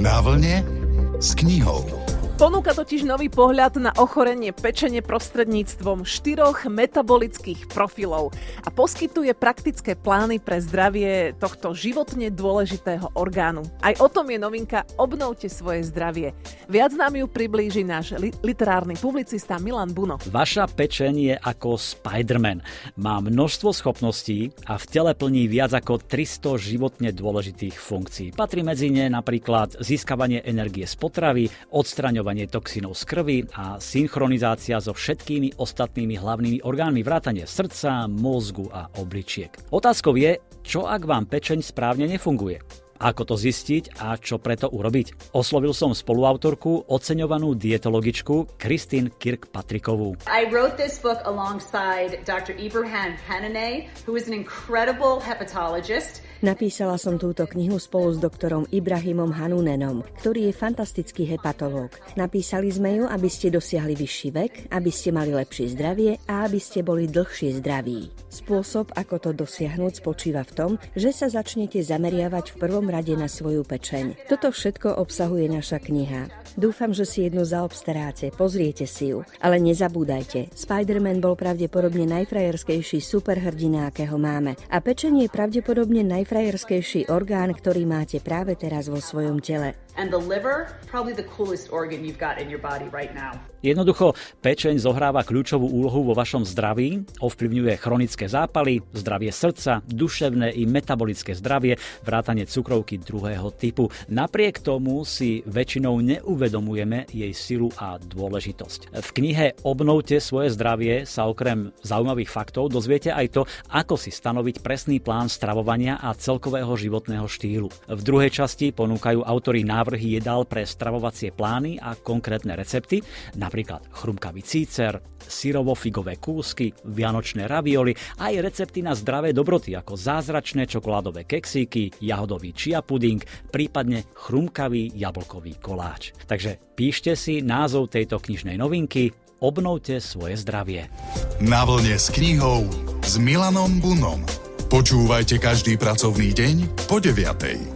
Na vlne s knihou. Ponúka totiž nový pohľad na ochorenie pečene prostredníctvom 4 metabolických profilov a poskytuje praktické plány pre zdravie tohto životne dôležitého orgánu. Aj o tom je novinka Obnovte svoje zdravie. Viac nám ju priblíži náš literárny publicista Milan Buno. Vaša pečeň je ako Spider-Man. Má množstvo schopností a v tele plní viac ako 300 životne dôležitých funkcií. Patrí medzi ne napríklad získavanie energie z potravy, odstraňovanie toxínov z krvi a synchronizácia so všetkými ostatnými hlavnými orgánmi vrátane srdca, mozgu a obličiek. Otázkou je, čo ak vám pečeň správne nefunguje? Ako to zistiť a čo preto urobiť? Oslovil som spoluautorku, oceňovanú dietologičku Christine Kirkpatrickovú. I wrote this book alongside Dr. Ibrahim Hananeh, who is an incredible hepatologist. Napísala som túto knihu spolu s doktorom Ibrahimom Hanunenom, ktorý je fantastický hepatológ. Napísali sme ju, aby ste dosiahli vyšší vek, aby ste mali lepšie zdravie a aby ste boli dlhšie zdraví. Spôsob, ako to dosiahnuť, spočíva v tom, že sa začnete zameriavať v prvom rade na svoju pečeň. Toto všetko obsahuje naša kniha. Dúfam, že si jednu zaobstaráte, pozriete si ju. Ale nezabúdajte, Spider-Man bol pravdepodobne najfrajerskejší superhrdina, akého máme. A pečeň je pravdepodobne najfrajerskejší orgán, ktorý máte práve teraz vo svojom tele. And the liver, probably the coolest organ you've got in your body right now. Jednoducho, pečeň zohráva kľúčovú úlohu vo vašom zdraví, ovplyvňuje chronické zápaly, zdravie srdca, duševné i metabolické zdravie, vrátane cukrovky druhého typu. Napriek tomu si väčšinou neuvedomujeme jej silu a dôležitosť. V knihe Obnovte svoje zdravie sa okrem zaujímavých faktov dozviete aj to, ako si stanoviť presný plán stravovania a celkového životného štýlu. V druhej časti ponúkajú autori návrhy jedál pre stravovacie plány a konkrétne recepty, napríklad chrumkavý cícer, syrovo-figové kúsky, vianočné ravioli, aj recepty na zdravé dobroty ako zázračné čokoládové keksíky, jahodový chia puding, prípadne chrumkavý jablkový koláč. Takže píšte si názov tejto knižnej novinky Obnovte svoje zdravie. Na vlne s knihou s Milanom Bunom. Počúvajte každý pracovný deň po 9:00.